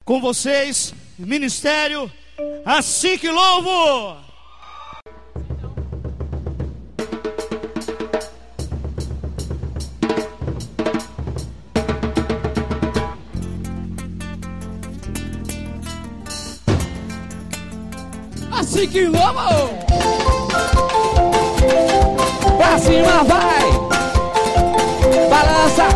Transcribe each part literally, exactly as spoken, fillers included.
com vocês, Ministério Assim Que Louvo. Assim que louvo! Pra cima vai! Balança!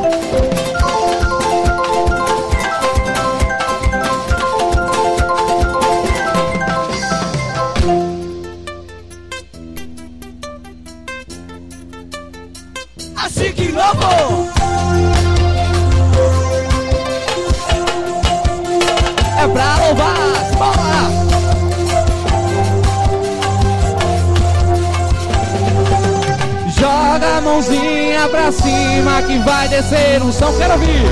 Assim que louvo! É pra louvar! Bora! Joga a mãozinha pra cima que vai descer um som, quero ouvir.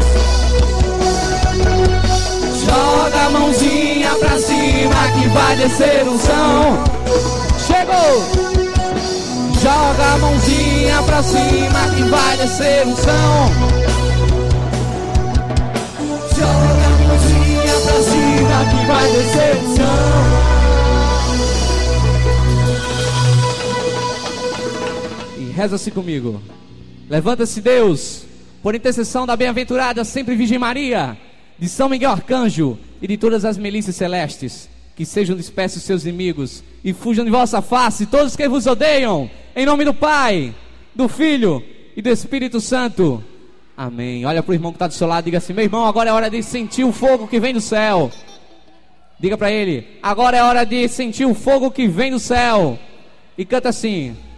Joga a mãozinha pra cima que vai descer um som. Chegou! Joga a mãozinha pra cima que vai descer um som. Joga a mãozinha pra cima que vai descer um som. Reza-se comigo. Levanta-se, Deus, por intercessão da bem-aventurada sempre Virgem Maria, de São Miguel Arcanjo e de todas as milícias celestes, que sejam dispersos os seus inimigos e fujam de vossa face todos que vos odeiam, em nome do Pai, do Filho e do Espírito Santo. Amém. Olha para o irmão que está do seu lado, diga assim: meu irmão, agora é hora de sentir o fogo que vem do céu. Diga para ele: agora é hora de sentir o fogo que vem do céu. E canta assim: